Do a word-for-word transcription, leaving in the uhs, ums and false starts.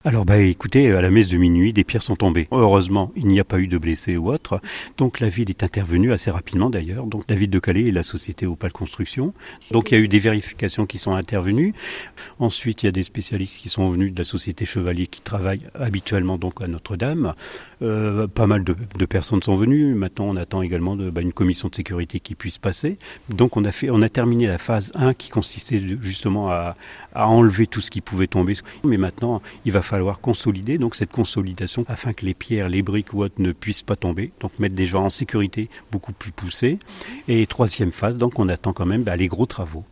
Alors bah écoutez, à la messe de minuit, des pierres sont tombées. Heureusement, il n'y a pas eu de blessés ou autre. Donc la ville est intervenue assez rapidement d'ailleurs. Donc la ville de Calais et la société Opal Construction. Donc il y a eu des vérifications qui sont intervenues. Ensuite, il y a des spécialistes qui sont venus de la société Chevalier qui travaillent habituellement donc à Notre-Dame. Euh, pas mal de, de personnes sont venues. Maintenant, on attend également de, bah, une commission de sécurité qui puisse passer. Donc on a fait, on a terminé la phase un qui consistait de, justement à, à enlever tout ce qui pouvait tomber. Mais maintenant, il va falloir consolider donc cette consolidation afin que les pierres, les briques ou autres ne puissent pas tomber. Donc mettre des gens en sécurité beaucoup plus poussés. Et troisième phase, donc on attend quand même bah, les gros travaux.